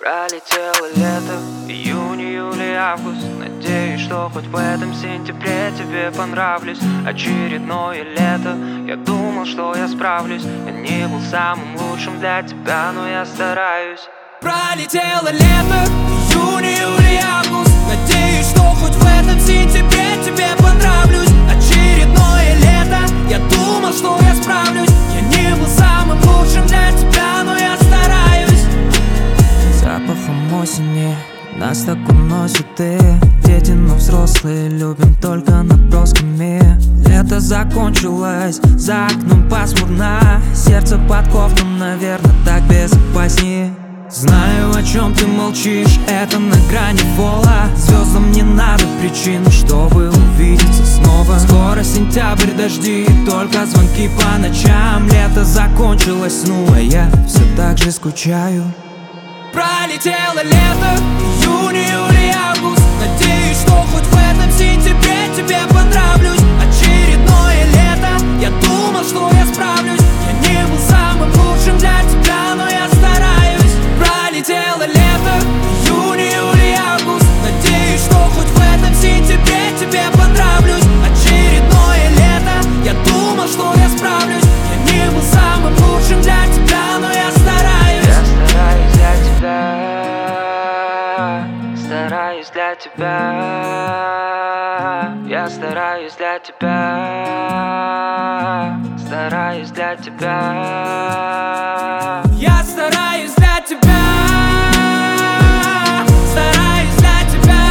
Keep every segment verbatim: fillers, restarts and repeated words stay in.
Пролетело лето, июнь, июль, август. Надеюсь, что хоть в этом сентябре тебе понравлюсь. Очередное лето, я думал, что я справлюсь. Я не был самым лучшим для тебя, но я стараюсь. Пролетело лето, июнь, июль, август. Надеюсь, что хоть в этом сентябре тебе понравлюсь. Очередное лето, я думал, что я справлюсь. Я не был самым лучшим для тебя, но я стараюсь. Запахом осени нас так уносит, и дети, но взрослые любим только набросками. Лето закончилось, за окном пасмурно. Сердце под кофту, наверное, так безопаснее. Знаю, о чем ты молчишь, это на грани фола. Звездам не надо причин, чтобы увидеться снова. Скоро сентябрь, дожди, только звонки по ночам. Лето закончилось, ну а я все так же скучаю. Пролетело лето, июнь, июль, август. Надеюсь, что хоть в этом сентябре тебе понравлюсь. Очередное лето, я думал, что я справлюсь. Я не был самым лучшим для тебя, но я стараюсь. Пролетело лето, июнь, июль, август. Надеюсь, что хоть в этом сентябре тебе понравлюсь. Очередное лето, я думал, что я справлюсь. Я не был самым лучшим для тебя, но я стараюсь. Я стараюсь для тебя, стараюсь для тебя. Я стараюсь для тебя, стараюсь для тебя. Я стараюсь для тебя, стараюсь для тебя.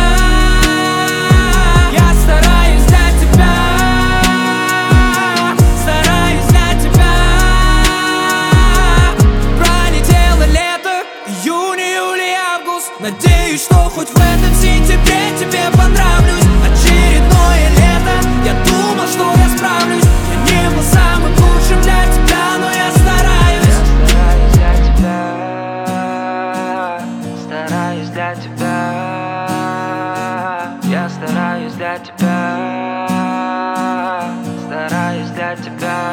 Я стараюсь для тебя, стараюсь для тебя. Пролетело лето, июнь, июль, август. Надеюсь, что хоть в этом сентябре тебе понравлюсь. Очередное лето, я думал, что я справлюсь. Я не был самым лучшим для тебя, но я стараюсь. Стараюсь для тебя, я стараюсь для тебя, стараюсь для тебя.